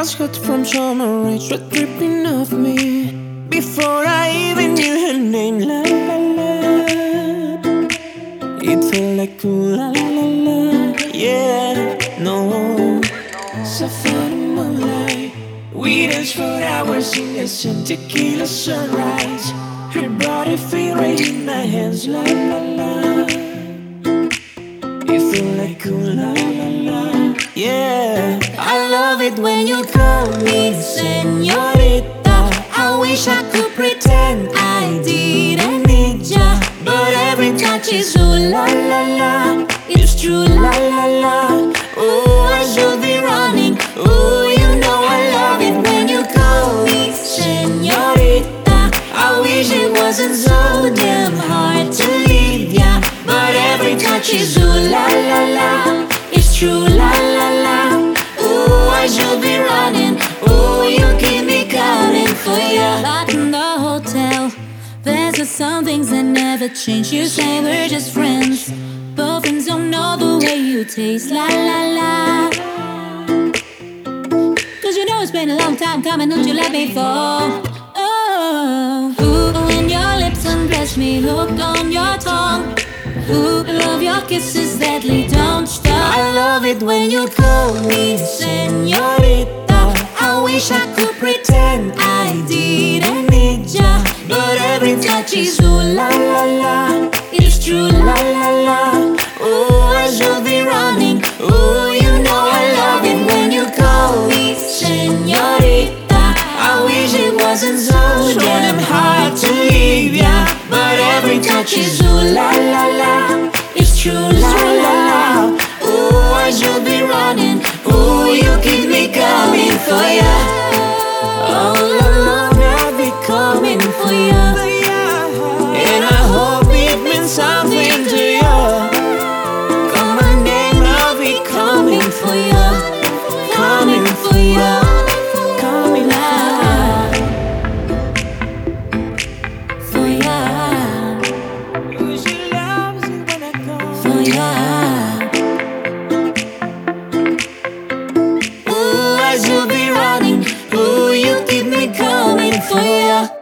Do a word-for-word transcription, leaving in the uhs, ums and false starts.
was hot from summer rain, sweat dripping off me before I even knew her name. La la la, it felt like ooh, la la la, yeah, no. So far the moonlight, we danced for hours in the sun, tequila sunrise. Her body feel right in my hands, la la la. It feel like ooh, la la la, yeah. I love it when you call me señorita. I wish I could pretend I didn't need ya, but every touch is ooh la la la. It's true la la la. Oh, I should be running. Oh, you know I love it when you call me señorita. I wish it wasn't so damn hard to leave ya, but every touch is ooh la la la. It's true la la la. Oh, I should be running. Oh, you keep me coming for ya. Like in the hotel, there's just some things that never change. You say we're just friends, but friends don't know the way you taste. La la la. Cause you know it's been a long time coming, don't you let me fall. Oh, ooh, when your lips undress me, hook on your tongue. Ooh, love your kisses deadly, don't stop. I love it when you call me señorita. I wish I could pretend I didn't need ya, but every touch is ooh la la la. It's true la la la. Oh, I should be running. Oh, you know I love it when you call me señorita. I wish it wasn't so damn hard to leave ya, but every touch is ooh la la la. It's true la la la. Oh, I should be running. Oh, you keep me coming for ya. All along I've been coming For ya. and I hope it means something to you. Call my name, I'll be coming For ya. coming For ya. coming For ya. Ooh, she loves it when I go. For ya. Ooh, I should be running. Ooh, you keep me coming For ya.